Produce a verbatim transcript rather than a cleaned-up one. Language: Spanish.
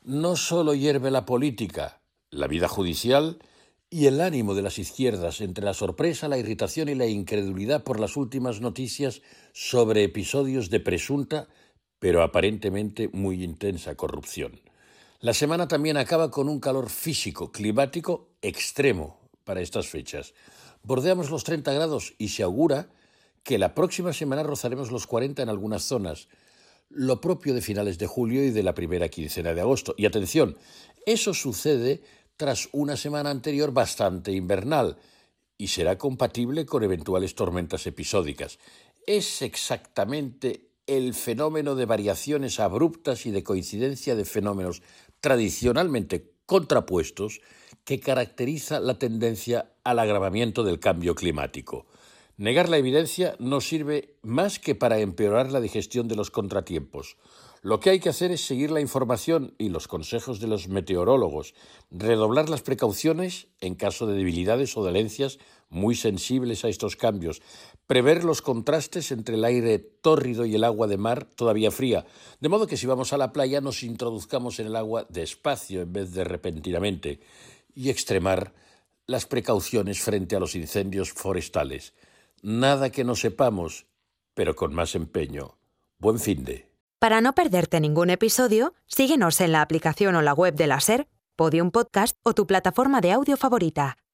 No solo hierve la política, la vida judicial y el ánimo de las izquierdas entre la sorpresa, la irritación y la incredulidad por las últimas noticias sobre episodios de presunta, pero aparentemente muy intensa corrupción. La semana también acaba con un calor físico, climático extremo para estas fechas. Bordeamos los treinta grados y se augura que la próxima semana rozaremos los cuarenta en algunas zonas, lo propio de finales de julio y de la primera quincena de agosto. Y atención, eso sucede tras una semana anterior bastante invernal y será compatible con eventuales tormentas episódicas. Es exactamente el fenómeno de variaciones abruptas y de coincidencia de fenómenos tradicionalmente contrapuestos que caracteriza la tendencia al agravamiento del cambio climático. Negar la evidencia no sirve más que para empeorar la digestión de los contratiempos. Lo que hay que hacer es seguir la información y los consejos de los meteorólogos, redoblar las precauciones en caso de debilidades o dolencias muy sensibles a estos cambios, prever los contrastes entre el aire tórrido y el agua de mar todavía fría, de modo que si vamos a la playa nos introduzcamos en el agua despacio en vez de repentinamente, y extremar las precauciones frente a los incendios forestales. Nada que no sepamos, pero con más empeño. Buen finde. Para no perderte ningún episodio, síguenos en la aplicación o la web de la SER, Podium Podcast o tu plataforma de audio favorita.